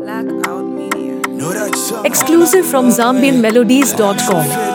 Blackout Media. Exclusive from ZambianMelodies.com.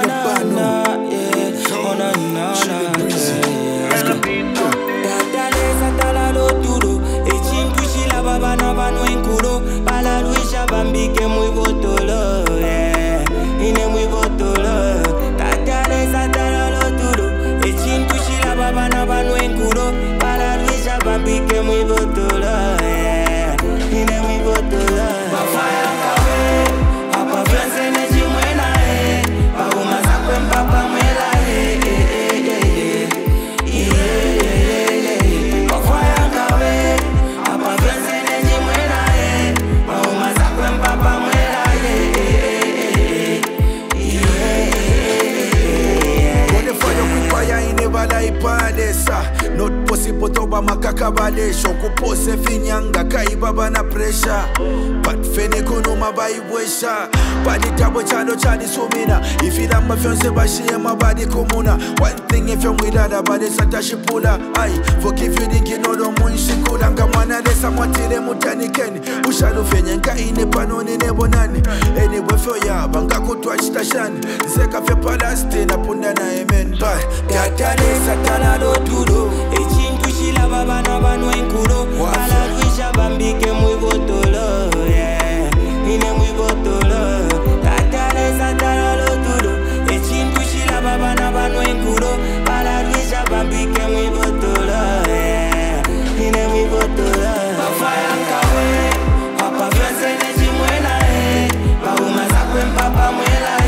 Not possible to ba makakabalesho kupose finyanga kaibaba na pressure but fene kuno mabaibwesha badi tabo chalo chadi sumina ifila mafyonse bashiye mabadi kumuna one thing if you mwidada badi satashipula I forgive you dinki nodo munshikula ngamwana lesa mwatile mutanikeni ushalu fenye nka ine panoni nebonani anyway for ya banga kutwa chitashani zeka fe palaste na punda na amen bye tatale satala do tudo echintushila baba na banu enkuro ala luisha bambike mwibotolo yeah ine mwibotolo tatale satala do tudo echintushila baba na banu enkuro ala luisha bambike mwibotolo yeah ine mwibotolo afaya kawe papa fiance neji mwena bauma zakwe mpapa mwela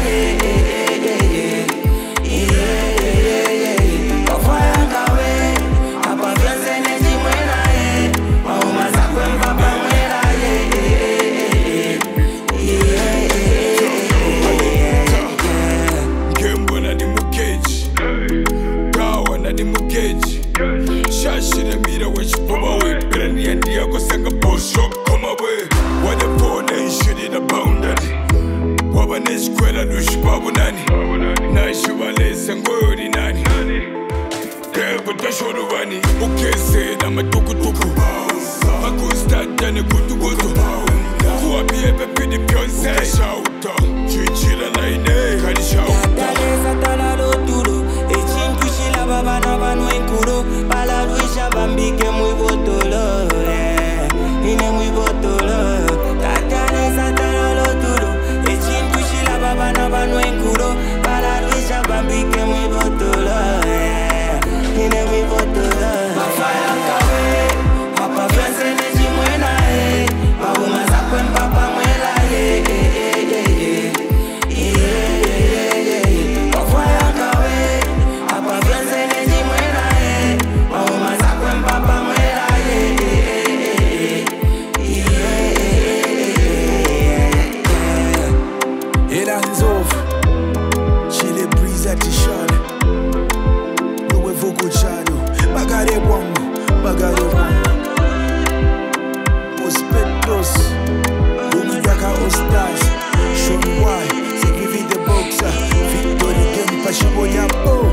Escuela do Chipabu Nani, na Chivalesa Ngori Nani, Tempo da Choruvani, o que sei da Matucutucu, Magusta Dani Kutugoto, Kua Pia Pepe de Pionce, Shauta, Chichila Laine, Kadishau, Talesa Talalo Turo, Echinkushila Baba Navano Enkuro, Palaruisha Bambike Muy Botolo, Ine Muy Botolo, Talesa Talalo Turo. Baba na banu enkuro para luisha bambike mwi botola ine mwi botola afaya kawe papa fiance neji mwena bauma zakwe mpapa mwela afaya kawe papa fiance neji mwena bauma zakwe mpapa mwela Elanzov, Chile Brisa Tishane, Nowe Voko Chano, Bagare Wongo, Ospetros, Umidaka Ostas, Sean White, Vivi the Boxer, Victory Game Pashibo Yapo.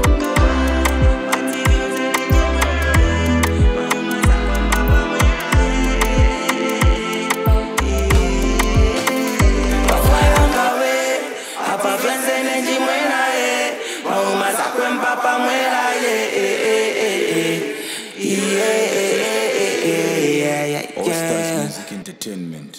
All Stars Music Entertainment.